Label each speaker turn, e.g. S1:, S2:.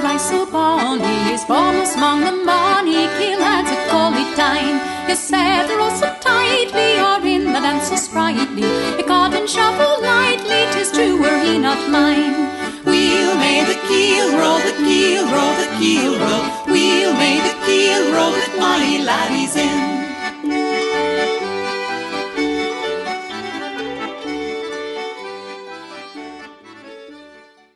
S1: rice so bonny is foremost among the money. Kill lads a collie time. You set the roll so tightly, or in the dance so sprightly. You caught and shuffle lightly, 'tis true were he not mine. Wheel may the keel roll, the keel roll, the keel roll. Wheel may the keel roll that my laddie's in.